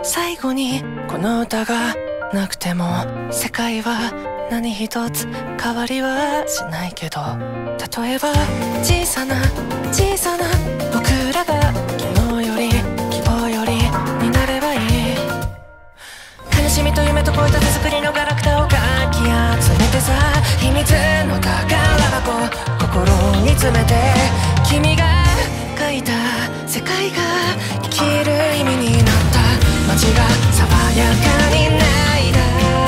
最後にこの歌がなくても世界は何一つ変わりはしないけど、例えば小さな小さな僕らが昨日より希望よりになればいい。悲しみと夢と恋と手作りのガラクタをかき集めてさ、秘密の宝箱心に詰めて、君が書いた世界が生きる意味になった。街が爽やかに泣いた。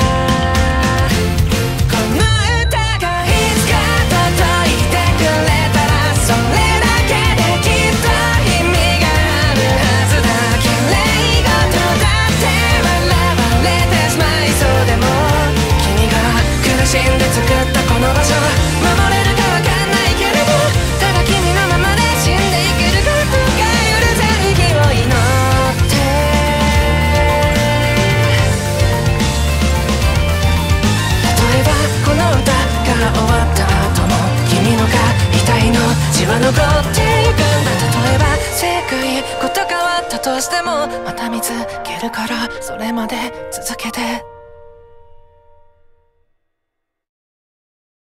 この歌がいつか届いてくれたら、それだけできっと意味があるはずだ。綺麗事だって笑われてしまいそうでも、君が苦しんで作ったこの場所、守れるかわかんないけれど、ただ君のままで死んでいけることが許せる日を祈って。例えばこの歌が終わった後も君のが額の血は残ってゆくんだ。例えば世界こと変わったとしてもまた見つけるから、それまで続けて。